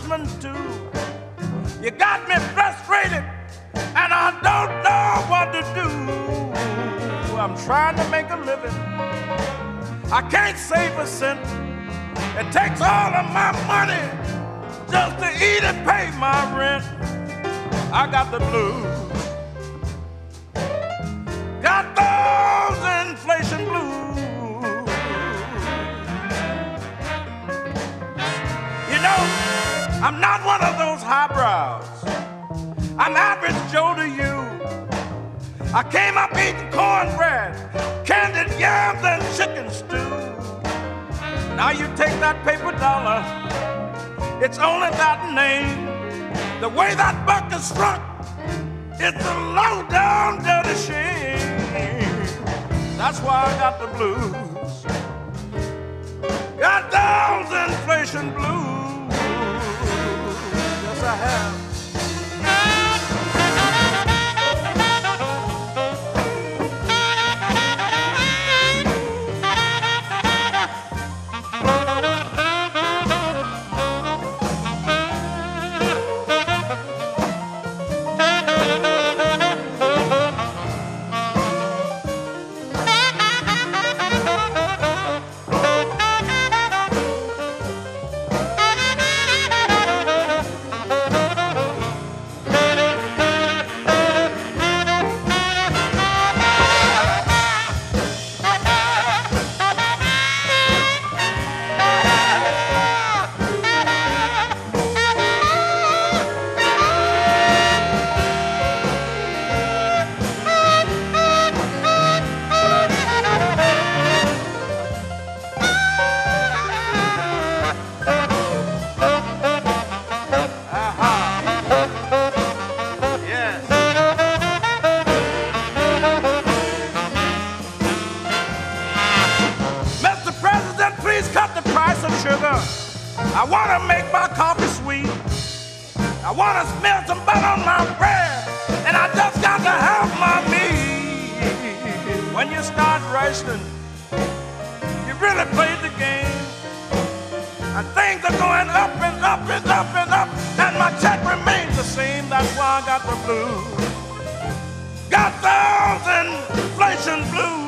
policeman too. You got me frustrated, and I don't know what to do. I'm trying to make a living. I can't save a cent. It takes all of my money just to eat and pay my rent. I got the blues. Got those inflation blues. You know, I'm not one of those highbrows. I'm average Joe to you. I came up eating cornbread, candied yams, and chicken stew. Now you take that paper dollar, it's only that name. The way that buck is struck, it's a low down dirty shame. That's why I got the blues. Got those inflation blues. Yes, I have. I want to make my coffee sweet. I want to smell some butter on my bread. And I just got to have my meat. When you start racing, you really played the game. And things are going up and up and up and up. And my check remains the same. That's why I got the blues. Got those inflation blues.